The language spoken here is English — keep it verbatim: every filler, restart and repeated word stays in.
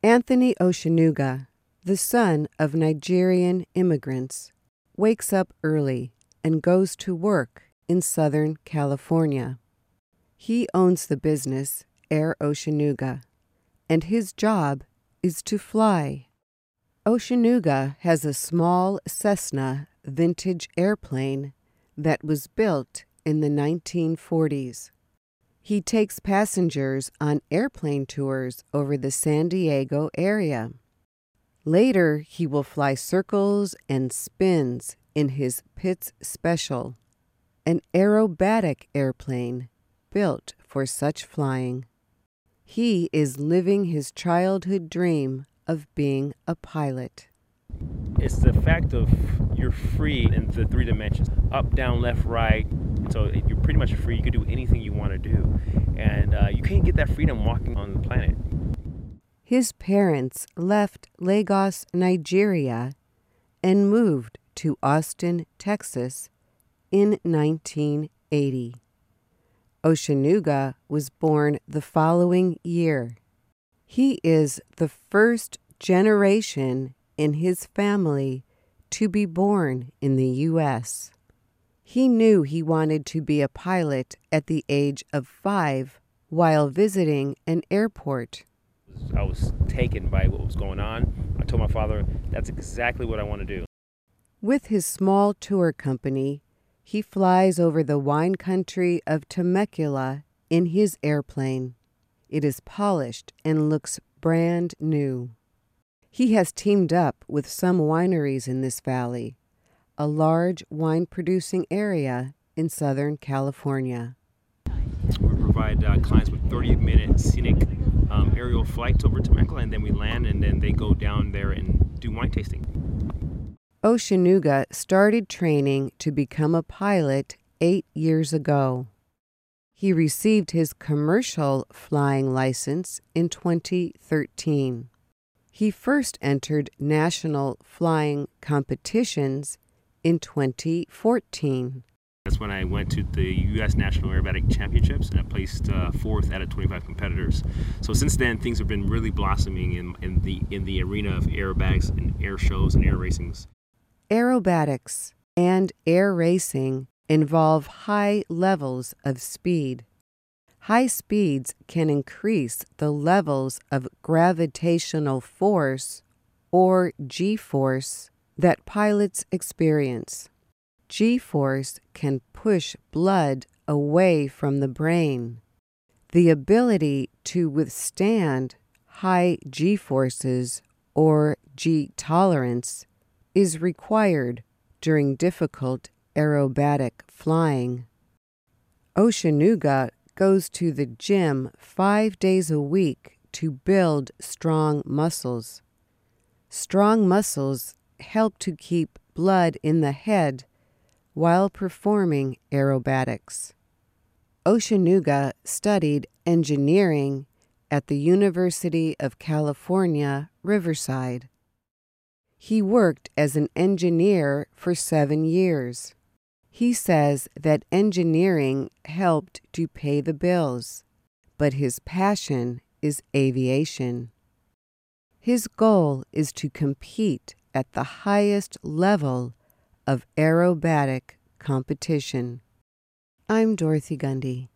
Anthony Osunuga, the son of Nigerian immigrants, wakes up early and goes to work in Southern California. He owns the business Air Osunuga, and his job is to fly. Osunuga has a small Cessna vintage airplane that was built in the nineteen forties. He takes passengers on airplane tours over the San Diego area. Later, he will fly circles and spins in his Pitts Special, an aerobatic airplane built for such flying. He is living his childhood dream of being a pilot. It's the fact of you're free in the three dimensions, up, down, left, right. So you're pretty much free. You can do anything you want to do. And uh, you can't get that freedom walking on the planet. His parents left Lagos, Nigeria, and moved to Austin, Texas in nineteen eighty. Osunuga was born the following year. He is the first generation in his family to be born in the U S He knew he wanted to be a pilot at the age of five while visiting an airport. I was taken by what was going on. I told my father, that's exactly what I want to do. With his small tour company, he flies over the wine country of Temecula in his airplane. It is polished and looks brand new. He has teamed up with some wineries in this valley, a large wine-producing area in Southern California. We provide uh, clients with thirty-minute scenic um, aerial flights over Temecula, and then we land, and then they go down there and do wine tasting. Osunuga started training to become a pilot eight years ago. He received his commercial flying license in twenty thirteen. He first entered national flying competitions in twenty fourteen. That's when I went to the U S National Aerobatic Championships, and I placed uh, fourth out of twenty-five competitors. So since then, things have been really blossoming in, in the in the arena of aerobatics and air shows and air racings. Aerobatics and air racing involve high levels of speed. High speeds can increase the levels of gravitational force, or G-force, that pilots experience. G-force can push blood away from the brain. The ability to withstand high G-forces, or G-tolerance, is required during difficult aerobatic flying. Osunuga goes to the gym five days a week to build strong muscles. Strong muscles help to keep blood in the head while performing aerobatics. Osunuga studied engineering at the University of California, Riverside. He worked as an engineer for seven years. He says that engineering helped to pay the bills, but his passion is aviation. His goal is to compete at the highest level of aerobatic competition. I'm Dorothy Gundy.